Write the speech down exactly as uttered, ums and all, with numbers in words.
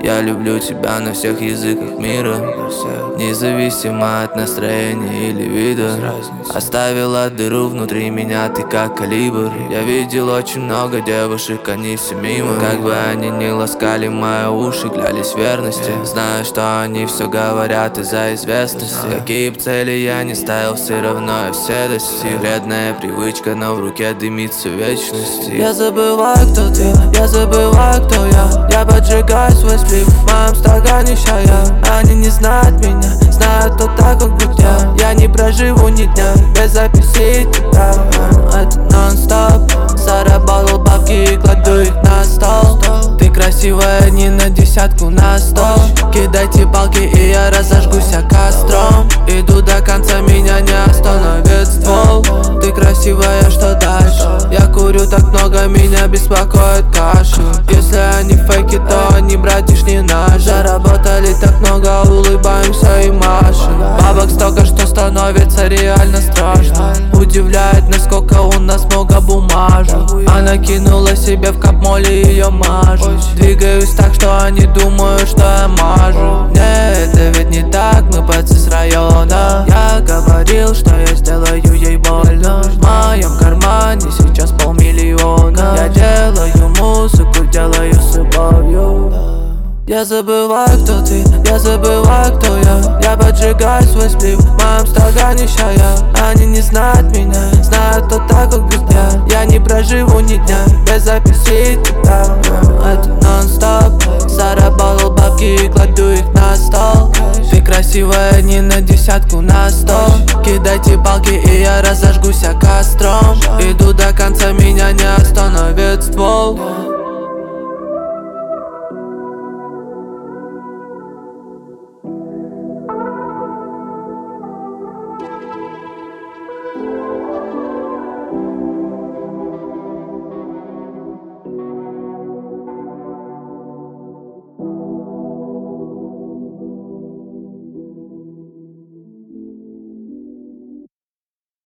Я люблю тебя на всех языках мира, независимо от настроения или вида. Оставила дыру внутри меня, ты как калибр. Я видел очень много девушек, они все мимо. Как бы они ни ласкали мои уши, клялись верности. Знаю, что они все говорят из-за известности. Какие б цели я не ставил, все равно я все достиг. Вредная привычка, но в руке дымится вечность. Я забываю, кто ты, я забываю, кто я. Я поджигаю свой сплив, в моем стакане чая. Они не знают меня, знают то так, как будто я. Я не проживу ни дня без записи тебя. Это нон-стоп, заработал бабки и кладу их на стол. Ты красивая не на десятку, на сто. Кидайте палки и я разожгусь костром. Иду до конца, меня не остановит ствол. Ты красивая, что дальше? Я курю так много, меня беспокоит кашель. Если они фейки, то они, братиш, не наши. Заработали так много, улыбаемся и машем. Бабок столько, что становится реально страшно. Удивляет, насколько у нас много бумажек. Она кинула себе в капмоле, ее мажу. Двигаюсь так, что они думают, что я мажу. Нет, это ведь не так, мы пацы с района. Я говорил, что я сделаю ей больно. В моем кармане сейчас полмиллиона. Я делаю музыку, делаю с любовью. Я забываю, кто ты, я забываю, кто я. Я поджигаю свой сплив, в моем стакане чая. Они не знают меня, знают то так, как будто я. Я не проживу ни дня без записи тебя. Это нон-стоп, заработал бабки и кладу их на стол. Ты красивая не на десятку, на сто. Кидайте палки и я разожгусь костром. Иду до конца, меня не остановит ствол.